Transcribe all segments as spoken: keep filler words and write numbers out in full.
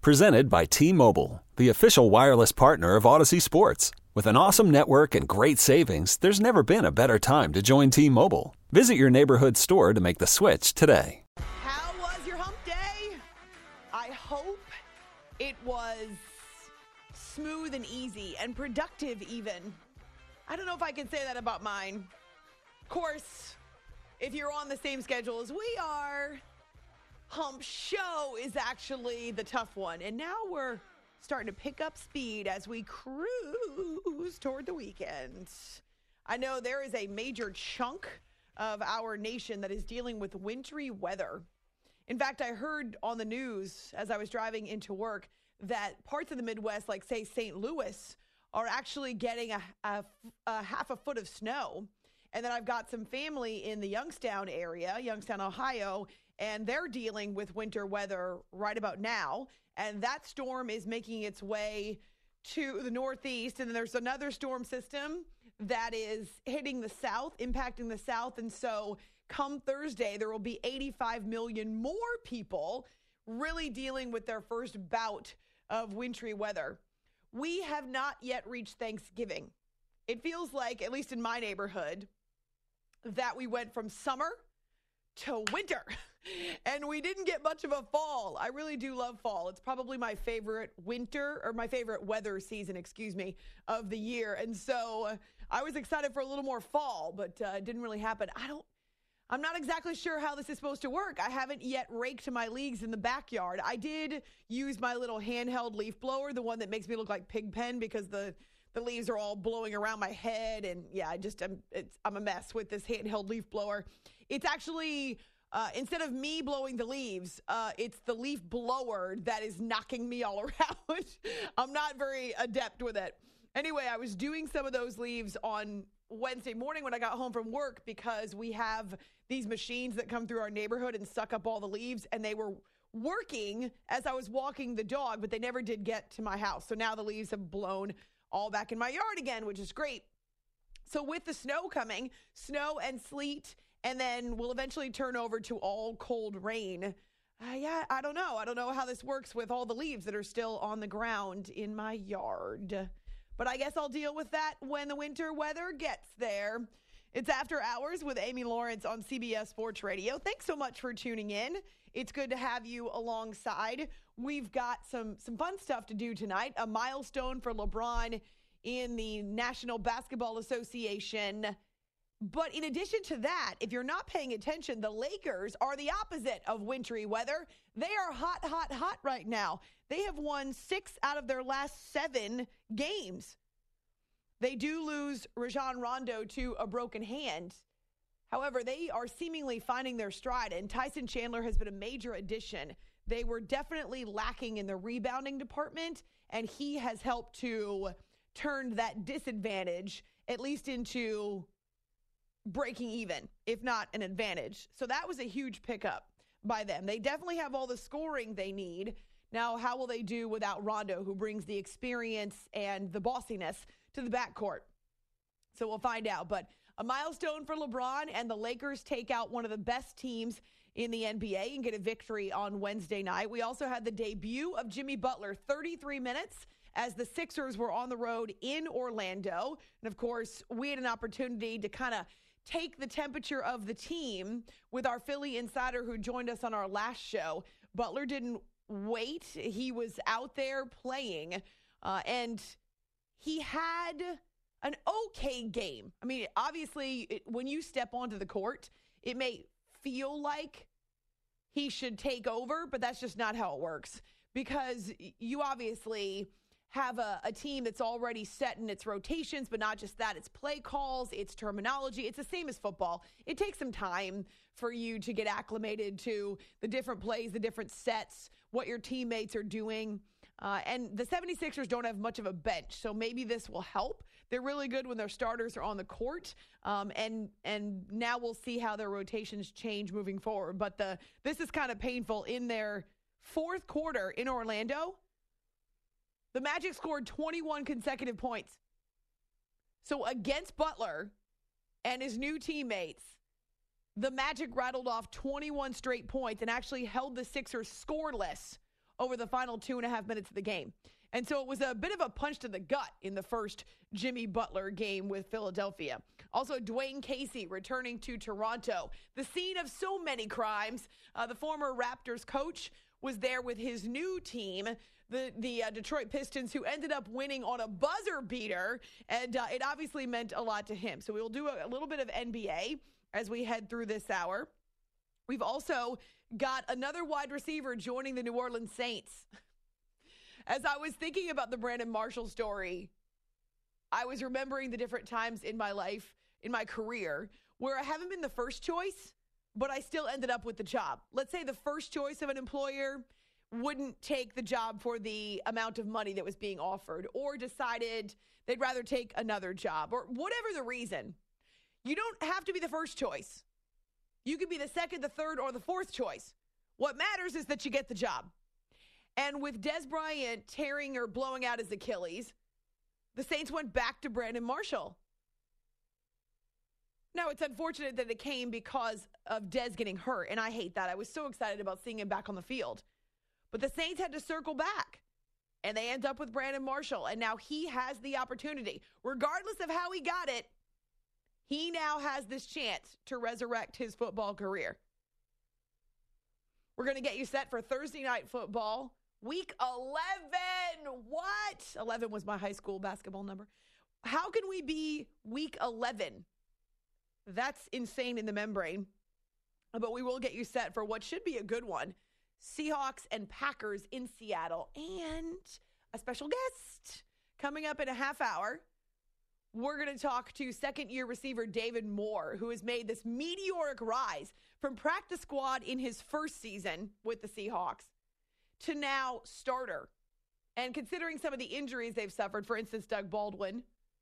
Presented by T-Mobile, the official wireless partner of Odyssey Sports. With an awesome network and great savings, there's never been a better time to join T-Mobile. Visit your neighborhood store to make the switch today. How was your hump day? I hope it was smooth and easy and productive even. I don't know if I can say that about mine. Of course, if you're on the same schedule as we are, hump show is actually the tough one. And now we're starting to pick up speed as we cruise toward the weekend. I know there is a major chunk of our nation that is dealing with wintry weather. In fact, I heard on the news as I was driving into work that parts of the Midwest, like say Saint Louis, are actually getting a, a, a half a foot of snow. And then I've got some family in the Youngstown area, Youngstown, Ohio, and they're dealing with winter weather right about now. And that storm is making its way to the northeast. And then there's another storm system that is hitting the south, impacting the south. And so come Thursday, there will be eighty-five million more people really dealing with their first bout of wintry weather. We have not yet reached Thanksgiving. It feels like, at least in my neighborhood, that we went from summer to winter. And we didn't get much of a fall. I really do love fall. It's probably my favorite winter, or my favorite weather season, excuse me, of the year. And so uh, I was excited for a little more fall, but uh, it didn't really happen. I don't, I'm not exactly sure how this is supposed to work. I haven't yet raked my leaves in the backyard. I did use my little handheld leaf blower, the one that makes me look like Pigpen because the the leaves are all blowing around my head. And yeah, I just, I'm, it's, I'm a mess with this handheld leaf blower. It's actually, uh, instead of me blowing the leaves, uh, it's the leaf blower that is knocking me all around. I'm not very adept with it. Anyway, I was doing some of those leaves on Wednesday morning when I got home from work because we have these machines that come through our neighborhood and suck up all the leaves, and they were working as I was walking the dog, but they never did get to my house. So now the leaves have blown all back in my yard again, which is great. So with the snow coming, snow and sleet, and then we'll eventually turn over to all cold rain. Uh, yeah, I don't know. I don't know how this works with all the leaves that are still on the ground in my yard. But I guess I'll deal with that when the winter weather gets there. It's After Hours with Amy Lawrence on C B S Sports Radio. Thanks so much for tuning in. It's good to have you alongside. We've got some, some fun stuff to do tonight. A milestone for LeBron in the National Basketball Association. But in addition to that, if you're not paying attention, the Lakers are the opposite of wintry weather. They are hot, hot, hot right now. They have won six out of their last seven games. They do lose Rajon Rondo to a broken hand. However, they are seemingly finding their stride, and Tyson Chandler has been a major addition. They were definitely lacking in the rebounding department, and he has helped to turn that disadvantage at least into breaking even, if not an advantage. So that was a huge pickup by them. They definitely have all the scoring they need. Now, how will they do without Rondo, who brings the experience and the bossiness to the backcourt? So we'll find out. But a milestone for LeBron, and the Lakers take out one of the best teams in the N B A and get a victory on Wednesday night. We also had the debut of Jimmy Butler, thirty-three minutes, as the Sixers were on the road in Orlando. And, of course, we had an opportunity to kind of take the temperature of the team with our Philly insider who joined us on our last show. Butler didn't wait. He was out there playing, uh, and he had an okay game. I mean, obviously, it, when you step onto the court, it may feel like he should take over, but that's just not how it works, because you obviously have a, a team that's already set in its rotations, but not just that. It's play calls, it's terminology. It's the same as football. It takes some time for you to get acclimated to the different plays, the different sets, what your teammates are doing. Uh, and the seventy-sixers don't have much of a bench, so maybe this will help. They're really good when their starters are on the court, um, and and now we'll see how their rotations change moving forward. But the this is kind of painful. In their fourth quarter in Orlando, the Magic scored twenty-one consecutive points. So against Butler and his new teammates, the Magic rattled off twenty-one straight points and actually held the Sixers scoreless over the final two and a half minutes of the game. And so it was a bit of a punch to the gut in the first Jimmy Butler game with Philadelphia. Also, Dwayne Casey returning to Toronto, the scene of so many crimes. Uh, the former Raptors coach was there with his new team, the, the uh, Detroit Pistons, who ended up winning on a buzzer beater. And uh, it obviously meant a lot to him. So we will do a, a little bit of N B A as we head through this hour. We've also got another wide receiver joining the New Orleans Saints. As I was thinking about the Brandon Marshall story, I was remembering the different times in my life, in my career, where I haven't been the first choice, but I still ended up with the job. Let's say the first choice of an employer wouldn't take the job for the amount of money that was being offered, or decided they'd rather take another job, or whatever the reason. You don't have to be the first choice. You could be the second, the third, or the fourth choice. What matters is that you get the job. And with Dez Bryant tearing or blowing out his Achilles, the Saints went back to Brandon Marshall. Now, it's unfortunate that it came because of Dez getting hurt, and I hate that. I was so excited about seeing him back on the field. But the Saints had to circle back, and they end up with Brandon Marshall, and now he has the opportunity. Regardless of how he got it, he now has this chance to resurrect his football career. We're going to get you set for Thursday night football. Week eleven. What? eleven was my high school basketball number. How can we be week eleven? That's insane in the membrane. But we will get you set for what should be a good one. Seahawks and Packers in Seattle. And a special guest coming up in a half hour. We're going to talk to second-year receiver David Moore, who has made this meteoric rise from practice squad in his first season with the Seahawks to now starter. And considering some of the injuries they've suffered, for instance, Doug Baldwin,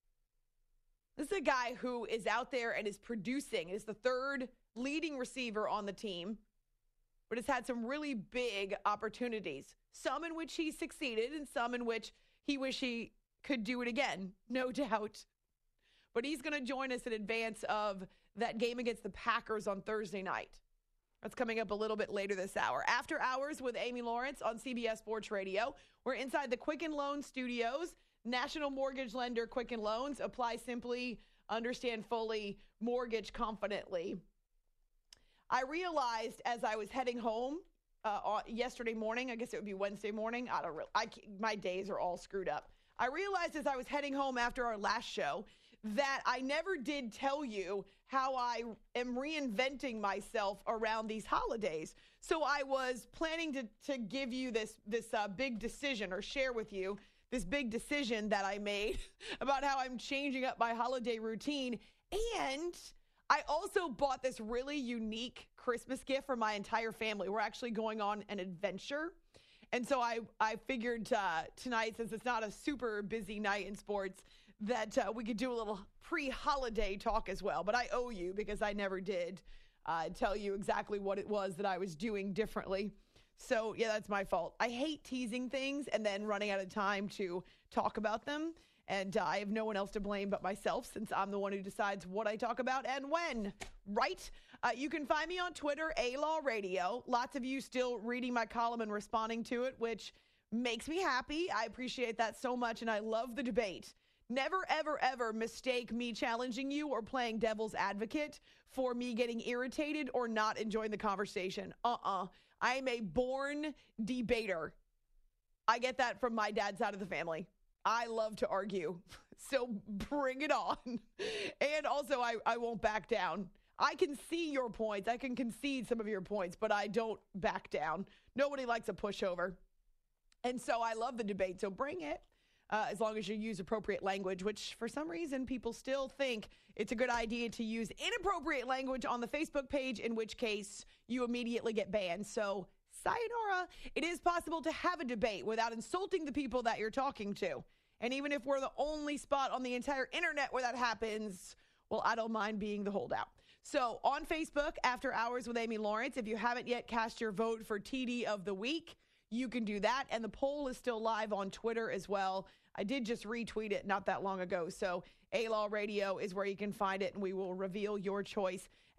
this is a guy who is out there and is producing, is the third leading receiver on the team, but has had some really big opportunities, some in which he succeeded and some in which he wish he could do it again, no doubt. But he's going to join us in advance of that game against the Packers on Thursday night. That's coming up a little bit later this hour. After Hours with Amy Lawrence on C B S Sports Radio. We're inside the Quicken Loans studios. National mortgage lender Quicken Loans. Apply simply, understand fully, mortgage confidently. I realized as I was heading home uh, yesterday morning, I guess it would be Wednesday morning. I don't really, I, my days are all screwed up. I realized as I was heading home after our last show that I never did tell you how I am reinventing myself around these holidays. So I was planning to, to give you this, this uh, big decision, or share with you this big decision that I made about how I'm changing up my holiday routine. And I also bought this really unique Christmas gift for my entire family. We're actually going on an adventure. And so I, I figured uh, tonight, since it's not a super busy night in sports, that uh, we could do a little pre-holiday talk as well. But I owe you, because I never did uh, tell you exactly what it was that I was doing differently. So, yeah, that's my fault. I hate teasing things and then running out of time to talk about them. And uh, I have no one else to blame but myself, since I'm the one who decides what I talk about and when, right? Uh, you can find me on Twitter, A-Law Radio. Lots of you still reading my column and responding to it, which makes me happy. I appreciate that so much, and I love the debate. Never, ever, ever mistake me challenging you or playing devil's advocate for me getting irritated or not enjoying the conversation. Uh-uh. I am a born debater. I get that from my dad's side of the family. I love to argue, so bring it on. And also, I, I won't back down. I can see your points. I can concede some of your points, but I don't back down. Nobody likes a pushover. And so I love the debate, so bring it. Uh, as long as you use appropriate language, which for some reason people still think it's a good idea to use inappropriate language on the Facebook page, in which case you immediately get banned. So sayonara. It is possible to have a debate without insulting the people that you're talking to. And even if we're the only spot on the entire internet where that happens, well, I don't mind being the holdout. So on Facebook, After Hours with Amy Lawrence, if you haven't yet cast your vote for T D of the week, you can do that. And the poll is still live on Twitter as well. I did just retweet it not that long ago. So A-Law Radio is where you can find it, and we will reveal your choice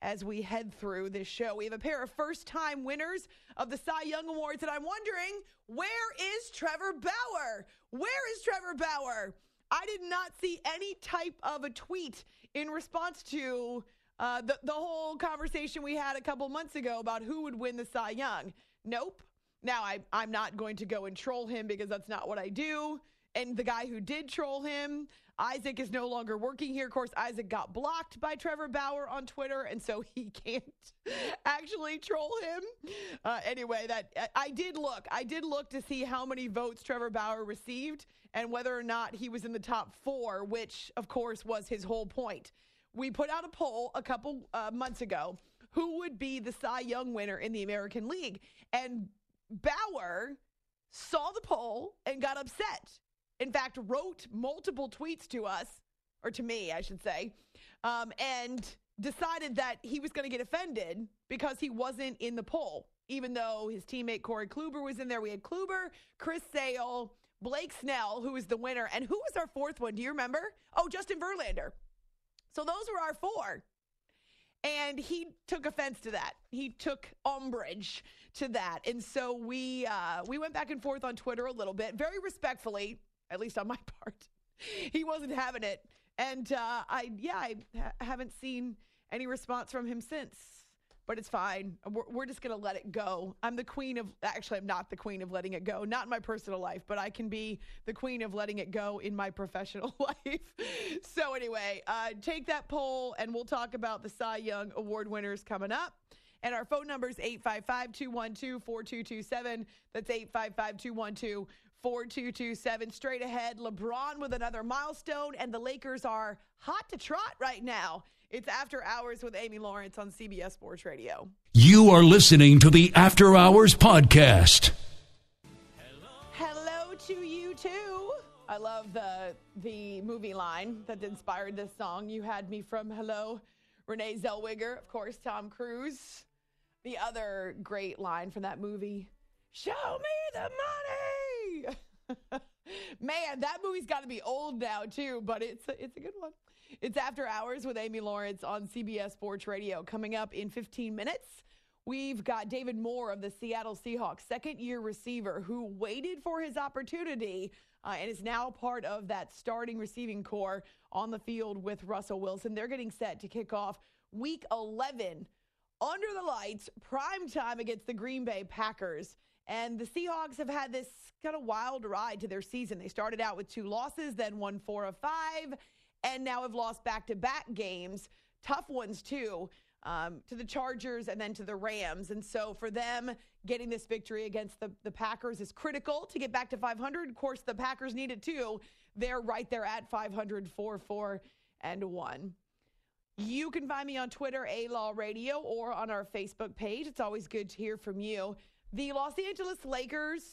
as we head through this show. We have a pair of first-time winners of the Cy Young Awards, and I'm wondering, where is Trevor Bauer? Where is Trevor Bauer? I did not see any type of a tweet in response to uh, the, the whole conversation we had a couple months ago about who would win the Cy Young. Nope. Now, I, I'm not going to go and troll him because that's not what I do. And the guy who did troll him, Isaac, is no longer working here. Of course, Isaac got blocked by Trevor Bauer on Twitter, and so he can't actually troll him. Uh, anyway, that I did look. I did look to see how many votes Trevor Bauer received and whether or not he was in the top four, which, of course, was his whole point. We put out a poll a couple uh, months ago. Who would be the Cy Young winner in the American League? And Bauer saw the poll and got upset. In fact, wrote multiple tweets to us, or to me, I should say, um, and decided that he was going to get offended because he wasn't in the poll, even though his teammate Corey Kluber was in there. We had Kluber, Chris Sale, Blake Snell, who was the winner, and who was our fourth one? Do you remember? Oh, Justin Verlander. So those were our four. And he took offense to that. He took umbrage to that. And so we uh, we went back and forth on Twitter a little bit, very respectfully, at least on my part. He wasn't having it. And uh, I, yeah, I ha- haven't seen any response from him since. But it's fine. We're, we're just going to let it go. I'm the queen of, actually, I'm not the queen of letting it go. Not in my personal life, but I can be the queen of letting it go in my professional life. So anyway, uh, take that poll, and we'll talk about the Cy Young Award winners coming up. And our phone number is eight five five, two one two, four two two seven. That's eight five five, two one two, four two two seven. Straight ahead, LeBron with another milestone, and the Lakers are hot to trot right now. It's After Hours with Amy Lawrence on C B S Sports Radio. You are listening to the After Hours podcast. Hello to you, too. I love the the movie line that inspired this song. You had me from Hello, Renee Zellweger, of course, Tom Cruise. The other great line from that movie, show me the money. Man, that movie's got to be old now, too, but it's a, it's a good one. It's After Hours with Amy Lawrence on C B S Sports Radio. Coming up in fifteen minutes, we've got David Moore of the Seattle Seahawks, second-year receiver who waited for his opportunity uh, and is now part of that starting receiving core on the field with Russell Wilson. They're getting set to kick off Week eleven under the lights, prime time against the Green Bay Packers. And the Seahawks have had this kind of wild ride to their season. They started out with two losses, then won four of five, and now have lost back-to-back games, tough ones too, um, to the Chargers and then to the Rams. And so for them, getting this victory against the, the Packers is critical to get back to five hundred. Of course, the Packers need it too. They're right there at five hundred, four, four, and one. You can find me on Twitter, A-Law Radio, or on our Facebook page. It's always good to hear from you. The Los Angeles Lakers,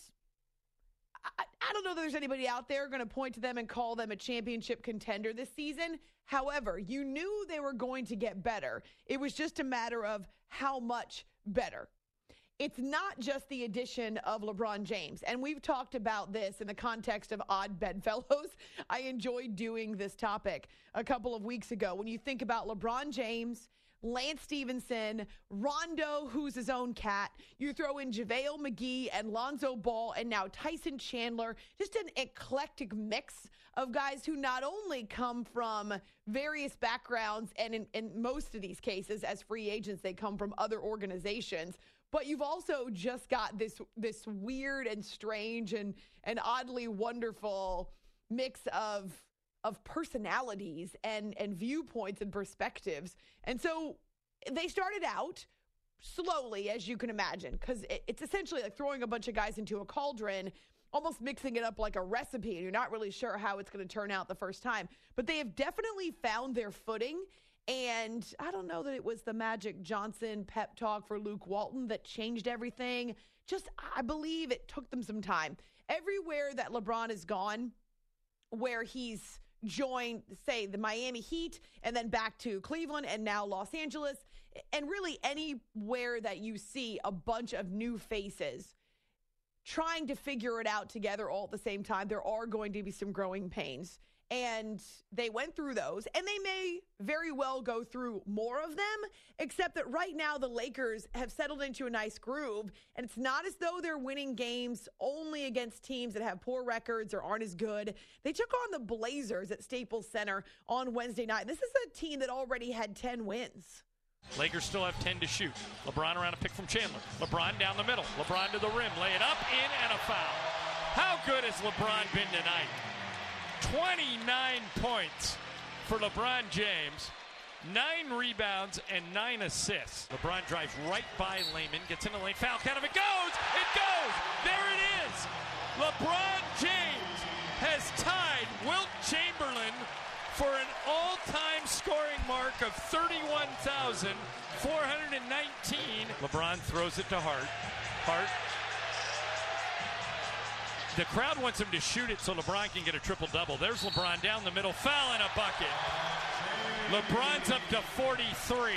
I, I don't know that there's anybody out there going to point to them and call them a championship contender this season. However, you knew they were going to get better. It was just a matter of how much better. It's not just the addition of LeBron James. And we've talked about this in the context of odd bedfellows. I enjoyed doing this topic a couple of weeks ago. When you think about LeBron James, Lance Stevenson, Rondo, who's his own cat. You throw in JaVale McGee and Lonzo Ball and now Tyson Chandler. Just an eclectic mix of guys who not only come from various backgrounds, and in, in most of these cases, as free agents, they come from other organizations. But you've also just got this this weird and strange and, and oddly wonderful mix of of personalities and, and viewpoints and perspectives. And so they started out slowly, as you can imagine, because it, it's essentially like throwing a bunch of guys into a cauldron, almost mixing it up like a recipe, and you're not really sure how it's going to turn out the first time. But they have definitely found their footing. And I don't know that it was the Magic Johnson pep talk for Luke Walton that changed everything. Just, I believe it took them some time. Everywhere that LeBron has gone, where he's joined, say, the Miami Heat, and then back to Cleveland, and now Los Angeles, and really anywhere that you see a bunch of new faces trying to figure it out together all at the same time, there are going to be some growing pains. And they went through those, and they may very well go through more of them, except that right now the Lakers have settled into a nice groove, and it's not as though they're winning games only against teams that have poor records or aren't as good. They took on the Blazers at Staples Center on Wednesday night. This is a team that already had ten wins. Lakers still have ten to shoot. LeBron around a pick from Chandler. LeBron down the middle. LeBron to the rim. Lay it up, in, and a foul. How good has LeBron been tonight? twenty-nine points for LeBron James, nine rebounds and nine assists. LeBron drives right by Layman, gets in the lane, foul count, if it goes, it goes! There it is! LeBron James has tied Wilt Chamberlain for an all-time scoring mark of thirty-one thousand four hundred nineteen. LeBron throws it to Hart. Hart. The crowd wants him to shoot it so LeBron can get a triple-double. There's LeBron down the middle, foul and a bucket. LeBron's up to forty-three.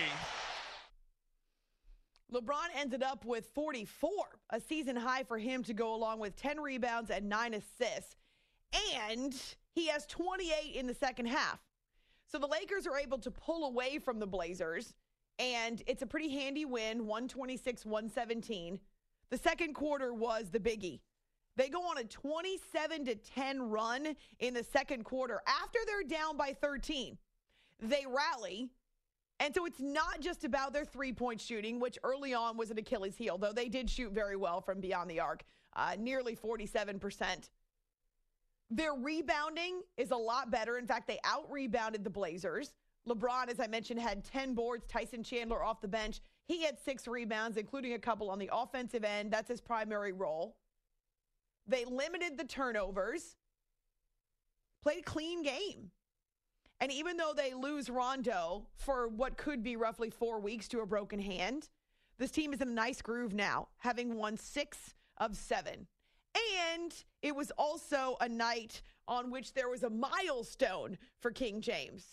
LeBron ended up with forty-four, a season high for him to go along with ten rebounds and nine assists. And he has twenty-eight in the second half. So the Lakers are able to pull away from the Blazers, and it's a pretty handy win, one twenty-six one seventeen. The second quarter was the biggie. They go on a twenty-seven to ten run in the second quarter after they're down by thirteen. They rally, and so it's not just about their three-point shooting, which early on was an Achilles heel, though they did shoot very well from beyond the arc, uh, nearly forty-seven percent. Their rebounding is a lot better. In fact, they out-rebounded the Blazers. LeBron, as I mentioned, had ten boards. Tyson Chandler off the bench. He had six rebounds, including a couple on the offensive end. That's his primary role. They limited the turnovers, played a clean game. And even though they lose Rondo for what could be roughly four weeks to a broken hand, this team is in a nice groove now, having won six of seven. And it was also a night on which there was a milestone for King James.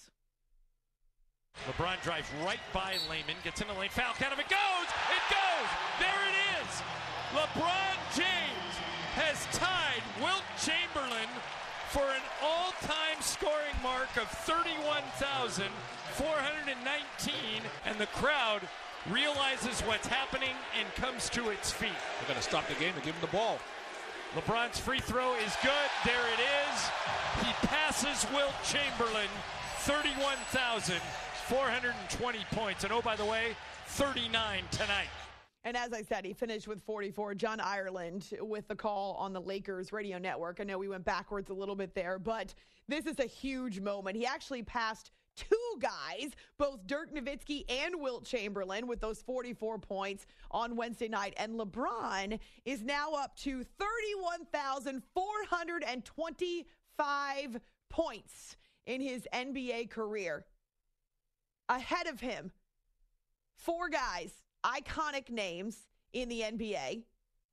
LeBron drives right by Layman, gets in the lane, foul count, if it goes, it goes! There it is! LeBron James has tied Wilt Chamberlain for an all-time scoring mark of thirty-one thousand four hundred nineteen, and the crowd realizes what's happening and comes to its feet. They're going to stop the game and give him the ball. LeBron's free throw is good. There it is. He passes Wilt Chamberlain, thirty-one thousand four hundred twenty points. And oh, by the way, thirty-nine tonight. And as I said, he finished with forty-four. John Ireland with the call on the Lakers radio network. I know we went backwards a little bit there, but this is a huge moment. He actually passed two guys, both Dirk Nowitzki and Wilt Chamberlain, with those forty-four points on Wednesday night. And LeBron is now up to thirty-one thousand four hundred twenty-five points in his N B A career. Ahead of him, four guys, iconic names in the N B A.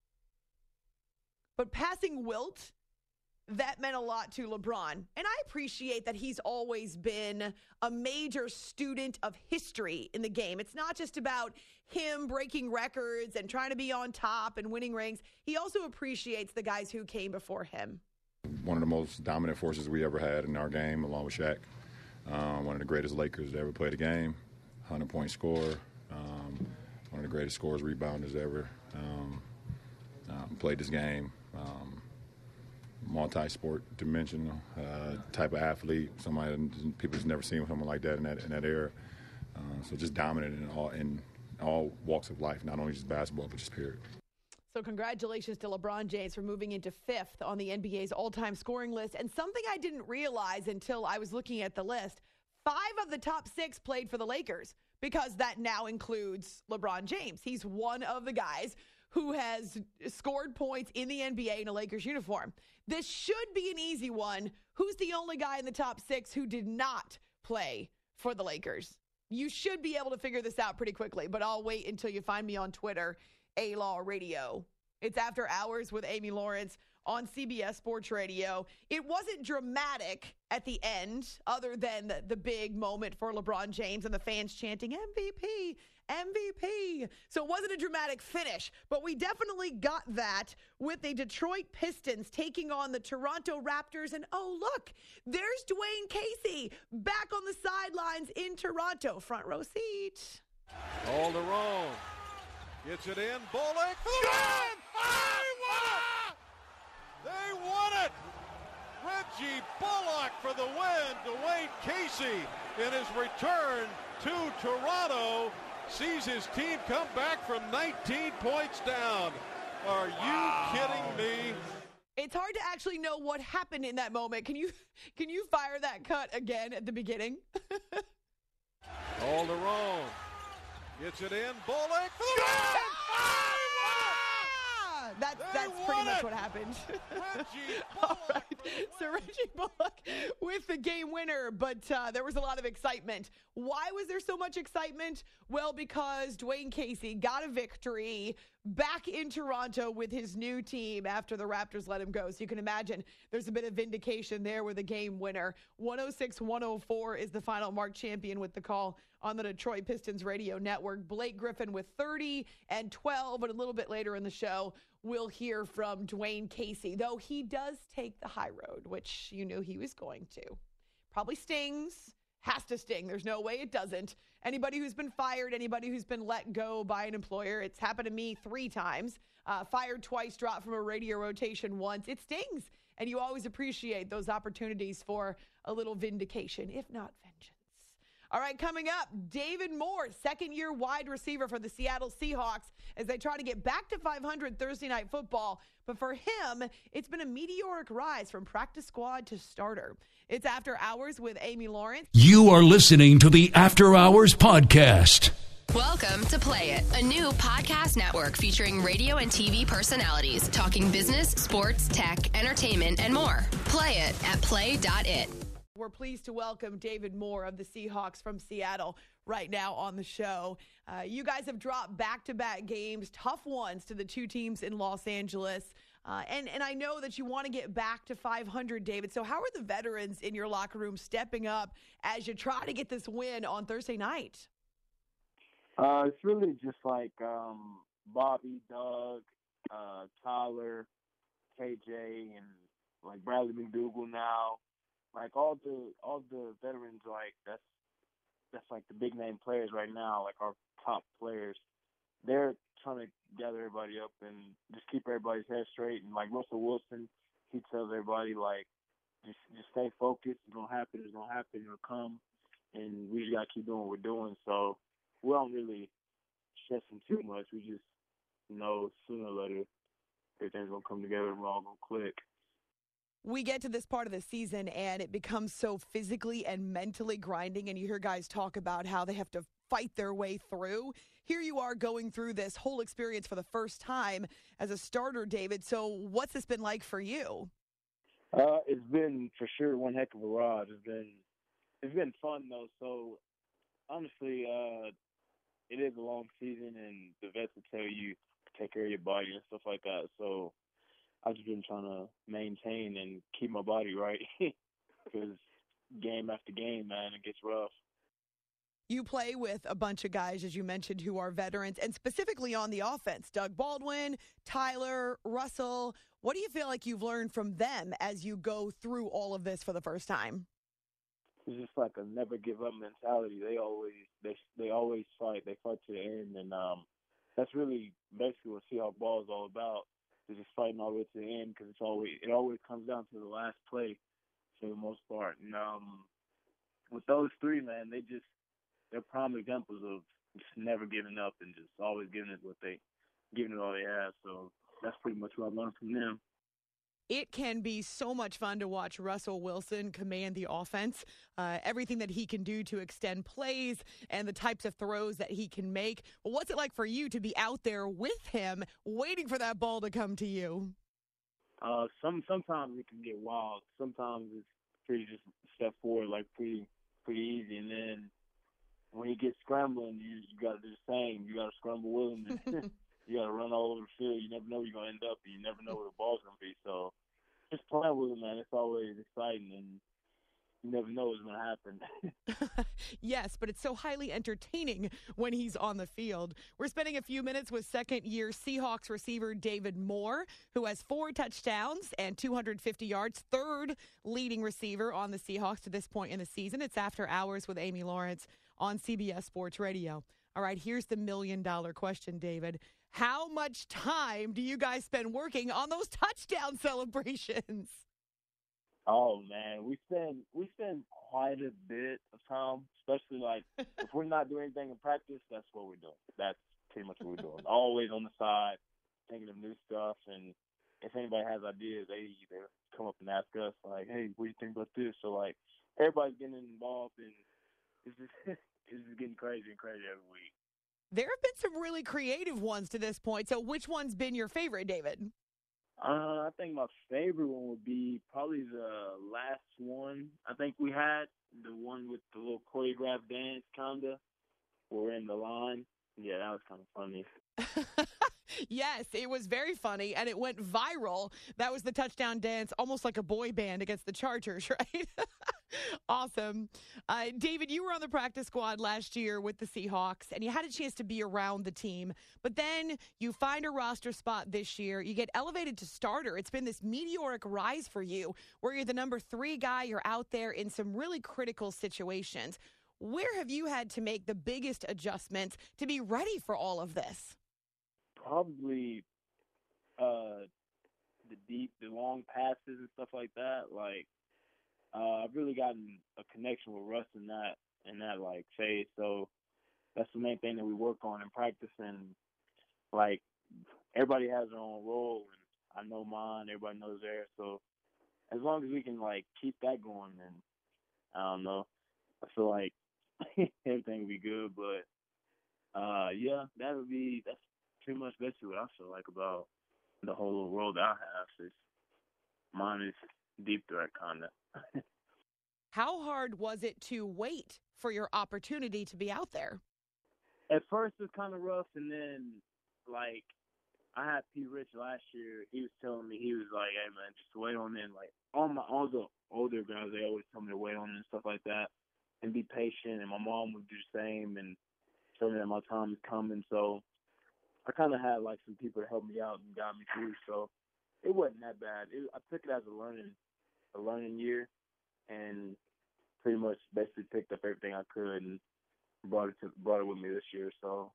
But passing Wilt, that meant a lot to LeBron. And I appreciate that he's always been a major student of history in the game. It's not just about him breaking records and trying to be on top and winning rings. He also appreciates the guys who came before him. One of the most dominant forces we ever had in our game, along with Shaq. Um, one of the greatest Lakers to ever play the game, one hundred point scorer. Um, one of the greatest scorers, rebounders ever. Um, um, played this game. Um, multi-sport dimensional uh, type of athlete. Somebody that people just never seen someone like that in that in that era. Uh, so just dominant in all in all walks of life, not only just basketball but just period. So congratulations to LeBron James for moving into fifth on the N B A's all-time scoring list. And something I didn't realize until I was looking at the list, five of the top six played for the Lakers, because that now includes LeBron James. He's one of the guys who has scored points in the N B A in a Lakers uniform. This should be an easy one. Who's the only guy in the top six who did not play for the Lakers? You should be able to figure this out pretty quickly, but I'll wait until you find me on Twitter, A-Law Radio. It's After Hours with Amy Lawrence on C B S Sports Radio. It wasn't dramatic at the end, other than the, the big moment for LeBron James and the fans chanting M V P M V P. So it wasn't a dramatic finish, but we definitely got that with the Detroit Pistons taking on the Toronto Raptors. And oh, look, there's Dwayne Casey back on the sidelines in Toronto. Front row seat. Calderon gets it in. Bullock. Good! Ah! They won it! Reggie Bullock for the win. Dwayne Casey in his return to Toronto sees his team come back from nineteen points down. Are you wow. kidding me? It's hard to actually know what happened in that moment. Can you can you fire that cut again at the beginning? Calderon gets it in. Bullock. That's, that's pretty much what happened. All right. So Reggie Bullock with the game winner, but uh, there was a lot of excitement. Why was there so much excitement? Well, because Dwayne Casey got a victory back in Toronto with his new team after the Raptors let him go. So you can imagine there's a bit of vindication there with a game winner. one oh six one oh four is the final mark champion with the call on the Detroit Pistons radio network. Blake Griffin with thirty and twelve, and a little bit later in the show, we'll hear from Dwayne Casey, though he does take the high road, which you knew he was going to. Probably stings, has to sting. There's no way it doesn't. Anybody who's been fired, anybody who's been let go by an employer, it's happened to me three times. Uh, fired twice, dropped from a radio rotation once. It stings, and you always appreciate those opportunities for a little vindication, if not vengeance. All right, coming up, David Moore, second-year wide receiver for the Seattle Seahawks as they try to get back to five hundred Thursday Night Football. But for him, it's been a meteoric rise from practice squad to starter. It's After Hours with Amy Lawrence. You are listening to the After Hours Podcast. Welcome to Play It, a new podcast network featuring radio and T V personalities talking business, sports, tech, entertainment, and more. Play it at play dot it. We're pleased to welcome David Moore of the Seahawks from Seattle right now on the show. Uh, you guys have dropped back-to-back games, tough ones to the two teams in Los Angeles. Uh, and, and I know that you want to get back to five hundred, David. So how are the veterans in your locker room stepping up as you try to get this win on Thursday night? Uh, it's really just like um, Bobby, Doug, uh, Tyler, K J, and like Bradley McDougal now. Like all the all the veterans, like that's that's like the big name players right now, like our top players. They're trying to gather everybody up and just keep everybody's head straight. And like Russell Wilson, he tells everybody like, just just stay focused. It's gonna happen. It's gonna happen. It'll come. And we just gotta keep doing what we're doing. So we don't really stressing too much. We just know sooner or later everything's gonna come together and we're all gonna click. We get to this part of the season and it becomes so physically and mentally grinding, and you hear guys talk about how they have to fight their way through. Here you are going through this whole experience for the first time as a starter, David. So what's this been like for you? Uh, it's been for sure one heck of a ride. It's been it's been fun though. So honestly, uh, it is a long season, and the vets will tell you to take care of your body and stuff like that. So I've just been trying to maintain and keep my body right because game after game, man, it gets rough. You play with a bunch of guys, as you mentioned, who are veterans, and specifically on the offense. Doug Baldwin, Tyler, Russell. What do you feel like you've learned from them as you go through all of this for the first time? It's just like a never give up mentality. They always they they always fight. They fight to the end, and um, that's really basically what Seahawks ball is all about. Is just fighting all the way to the end, because it's always it always comes down to the last play for the most part. And um, with those three, man, they just they're prime examples of just never giving up and just always giving it what they giving it all they have. So that's pretty much what I've learned from them. It can be so much fun to watch Russell Wilson command the offense, uh, everything that he can do to extend plays and the types of throws that he can make. But what's it like for you to be out there with him, waiting for that ball to come to you? Uh, some sometimes it can get wild. Sometimes it's pretty just step forward, like pretty pretty easy, and then when he gets scrambling, you you got to do the same. You got to scramble with him. And you got to run all over the field. You never know where you're going to end up, and you never know where the ball's going to be. So just playing with him, man, it's always exciting. And you never know what's going to happen. Yes, but it's so highly entertaining when he's on the field. We're spending a few minutes with second-year Seahawks receiver David Moore, who has four touchdowns and two hundred fifty yards, third leading receiver on the Seahawks to this point in the season. It's After Hours with Amy Lawrence on C B S Sports Radio. All right, here's the million-dollar question, David. How much time do you guys spend working on those touchdown celebrations? Oh man, we spend we spend quite a bit of time, especially like if we're not doing anything in practice, that's what we're doing. That's pretty much what we're doing. Always on the side, thinking of new stuff, and if anybody has ideas, they either come up and ask us like, "Hey, what do you think about this?" So like everybody's getting involved, and it's just it's just getting crazy and crazy every week. There have been some really creative ones to this point. So which one's been your favorite, David? Uh, I think my favorite one would be probably the last one. I think we had the one with the little choreographed dance, kinda. We're in the line. Yeah, that was kind of funny. Yes, it was very funny, and it went viral. That was the touchdown dance, almost like a boy band against the Chargers, right? Awesome. Uh, David, you were on the practice squad last year with the Seahawks, and you had a chance to be around the team. But then you find a roster spot this year. You get elevated to starter. It's been this meteoric rise for you, where you're the number three guy. You're out there in some really critical situations. Where have you had to make the biggest adjustments to be ready for all of this? Probably uh, the deep, the long passes and stuff like that. Like, uh, I've really gotten a connection with Russ in that, in that like phase. So that's the main thing that we work on in practice. And like, everybody has their own role, and I know mine. Everybody knows theirs. So as long as we can like keep that going, then I don't know. I feel like everything will be good. But uh, yeah, that would be that's. pretty much basically what I feel like about the whole role that I have. Is mine is deep threat kind of. How hard was it to wait for your opportunity to be out there? At first it was kind of rough, and then like I had P. Rich last year. He was telling me, he was like, "Hey man, just wait on it." Like all my all the older guys, they always tell me to wait on it and stuff like that, and be patient. And my mom would do the same and tell me that my time is coming. So I kind of had like some people to help me out and got me through, so it wasn't that bad. It, I took it as a learning, a learning year, and pretty much basically picked up everything I could and brought it to brought it with me this year. So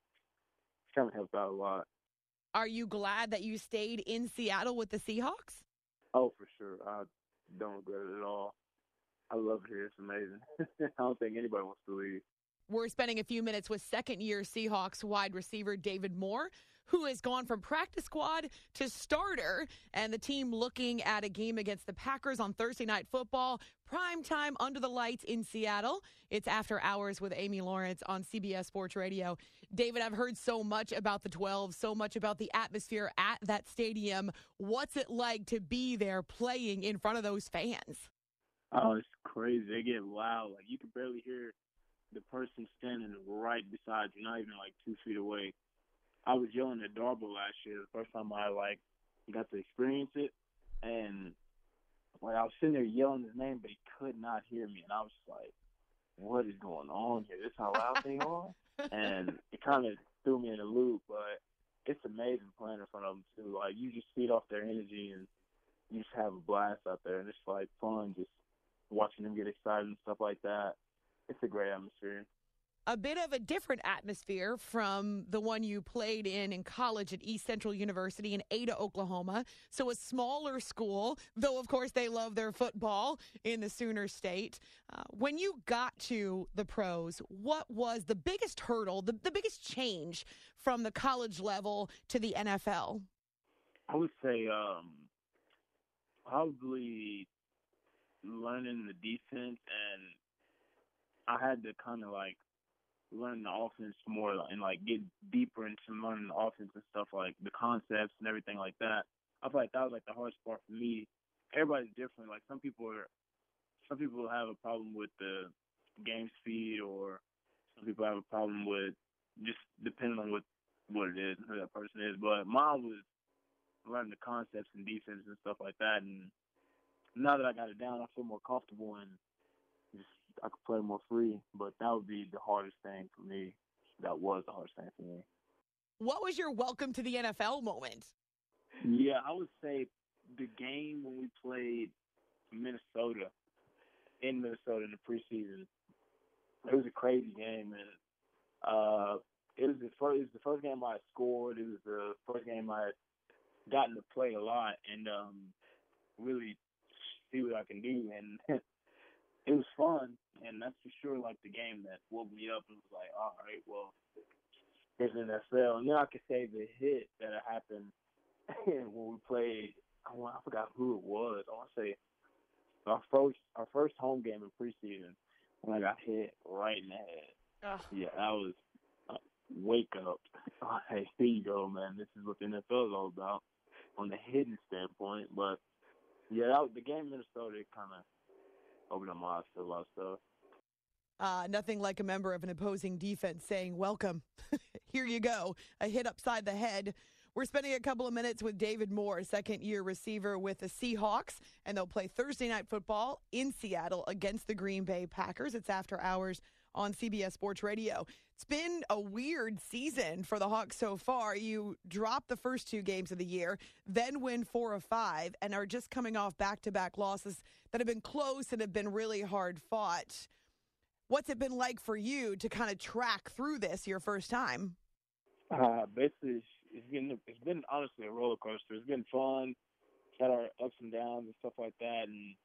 it kind of helped out a lot. Are you glad that you stayed in Seattle with the Seahawks? Oh, for sure. I don't regret it at all. I love it here. It's amazing. I don't think anybody wants to leave. We're spending a few minutes with second-year Seahawks wide receiver David Moore, who has gone from practice squad to starter, and the team looking at a game against the Packers on Thursday Night Football, prime time under the lights in Seattle. It's After Hours with Amy Lawrence on C B S Sports Radio. David, I've heard so much about the twelve, so much about the atmosphere at that stadium. What's it like to be there playing in front of those fans? Oh, it's crazy. They get loud. Like, you can barely hear the person standing right beside you, not even like two feet away. I was yelling at Darbo last year, the first time I like got to experience it, and like I was sitting there yelling his name, but he could not hear me, and I was like, "What is going on here? This is how loud they are?" And it kind of threw me in a loop, but it's amazing playing in front of them too. Like, you just feed off their energy, and you just have a blast out there, and it's like fun just watching them get excited and stuff like that. It's a great atmosphere. A bit of a different atmosphere from the one you played in in college at East Central University in Ada, Oklahoma. So a smaller school, though, of course, they love their football in the Sooner State. Uh, when you got to the pros, what was the biggest hurdle, the, the biggest change from the college level to the N F L? I would say um, probably learning the defense, and I had to kind of like learn the offense more and like get deeper into learning the offense and stuff, like the concepts and everything like that. I feel like that was like the hardest part for me. Everybody's different. Like some people are, some people have a problem with the game speed, or some people have a problem with just depending on what what it is and who that person is. But mine was learning the concepts and defense and stuff like that. And now that I got it down, I feel more comfortable, and just I could play more free. But that would be the hardest thing for me. That was the hardest thing for me. What was your welcome to the N F L moment? Yeah, I would say the game when we played Minnesota, in Minnesota in the preseason. It was a crazy game, and uh, it was the first. It was the first game I scored. It was the first game I had gotten to play a lot and um, really see what I can do, and it was fun. And that's for sure, like the game that woke me up and was like, all right, well, there's an N F L. And then I could say the hit that happened when we played. I, I forgot who it was. I want to say our first our first home game in preseason when I got hit right in the head. Ugh. Yeah, that was uh, wake up. Oh, hey, here you go, man. This is what the N F L is all about on the hitting standpoint. But yeah, that was, the game in Minnesota kind of opened up my eyes to a lot of stuff. Uh, nothing like a member of an opposing defense saying, welcome, here you go, a hit upside the head. We're spending a couple of minutes with David Moore, second-year receiver with the Seahawks, and they'll play Thursday Night Football in Seattle against the Green Bay Packers. It's after hours on C B S Sports Radio. It's been a weird season for the Hawks so far. You dropped the first two games of the year, then win four of five, and are just coming off back-to-back losses that have been close and have been really hard fought. What's it been like for you to kind of track through this your first time? Uh, basically, it's been, it's been honestly a roller coaster. It's been fun. Had our ups and downs and stuff like that. And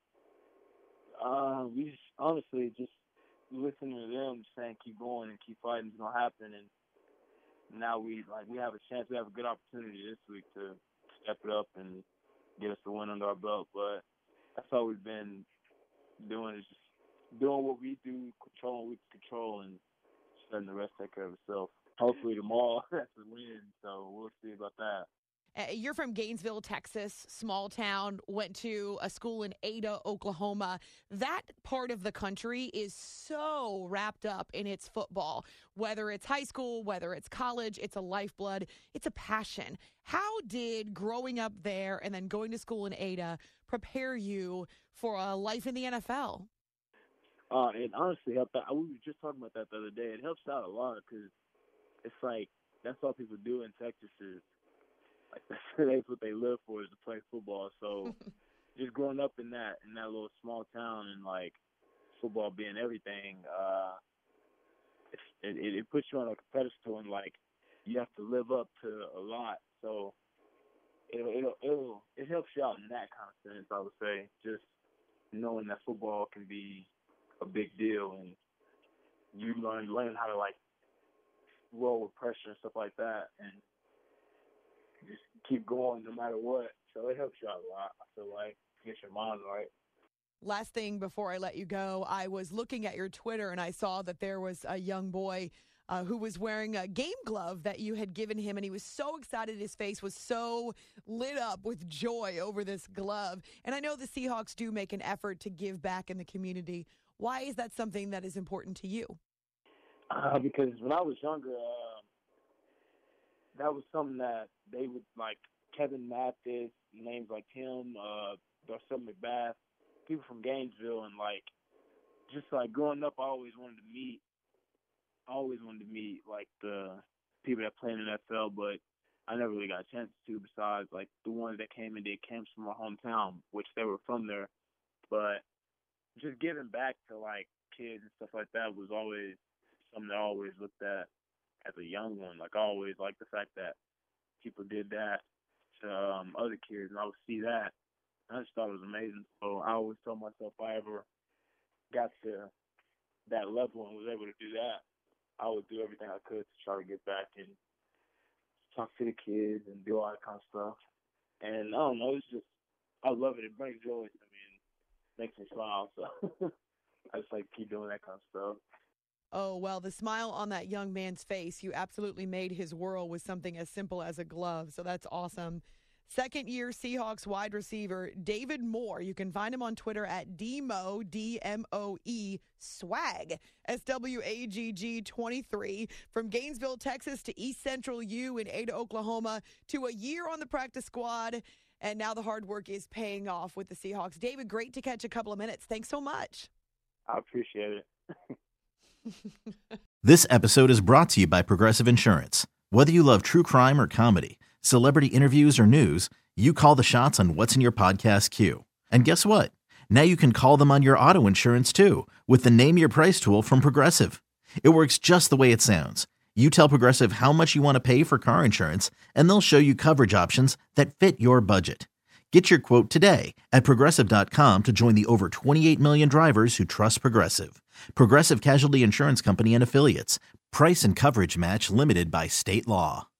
uh, we just, honestly, just listening to them saying keep going and keep fighting is going to happen. And now we like we have a chance. We have a good opportunity this week to step it up and get us the win under our belt. But that's all we've been doing is just doing what we do, controlling what we can control, and just letting the rest take care of itself. Hopefully tomorrow that's a win, so we'll see about that. Uh, you're from Gainesville, Texas, small town, went to a school in Ada, Oklahoma. That part of the country is so wrapped up in its football. Whether it's high school, whether it's college, it's a lifeblood. It's a passion. How did growing up there and then going to school in Ada prepare you for a life in the N F L? Uh, it honestly helped out. We were just talking about that the other day. It helps out a lot because it's like that's all people do in Texas is like that's what they live for is to play football. So just growing up in that in that little small town and like football being everything, uh, it, it it puts you on like a pedestal and like you have to live up to a lot. So it'll it'll, it'll it helps you out in that kind of sense. I would say just knowing that football can be a big deal and you learn learn how to like roll with pressure and stuff like that and just keep going no matter what. So it helps you out a lot. I feel like get your mind right. Last thing before I let you go, I was looking at your Twitter and I saw that there was a young boy uh, who was wearing a game glove that you had given him, and he was so excited. His face was so lit up with joy over this glove. And I know the Seahawks do make an effort to give back in the community. Why is that something that is important to you? Uh, because when I was younger, uh, that was something that they would, like Kevin Mathis, names like him, uh, Darcel McBath, people from Gainesville, and like, just like growing up, I always wanted to meet, I always wanted to meet like the people that play in the N F L, but I never really got a chance to besides like the ones that came and did camps from my hometown, which they were from there. But just giving back to like kids and stuff like that was always something I always looked at as a young one. Like I always liked the fact that people did that to um, other kids, and I would see that. I just thought it was amazing. So I always told myself if I ever got to that level and was able to do that, I would do everything I could to try to get back and talk to the kids and do all that kind of stuff. And I don't know, it's just, I love it. It brings joy to me and makes me smile. So I just like to keep doing that kind of stuff. Oh, well, the smile on that young man's face, you absolutely made his world with something as simple as a glove. So that's awesome. Second-year Seahawks wide receiver David Moore. You can find him on Twitter at D M O, D M O E, swag, S W A G G twenty-three. From Gainesville, Texas to East Central U in Ada, Oklahoma, to a year on the practice squad. And now the hard work is paying off with the Seahawks. David, great to catch a couple of minutes. Thanks so much. I appreciate it. This episode is brought to you by Progressive Insurance. Whether you love true crime or comedy, celebrity interviews or news, you call the shots on what's in your podcast queue. And guess what? Now you can call them on your auto insurance too with the Name Your Price tool from Progressive. It works just the way it sounds. You tell Progressive how much you want to pay for car insurance, and they'll show you coverage options that fit your budget. Get your quote today at Progressive dot com to join the over twenty-eight million drivers who trust Progressive. Progressive Casualty Insurance Company and Affiliates. Price and coverage match limited by state law.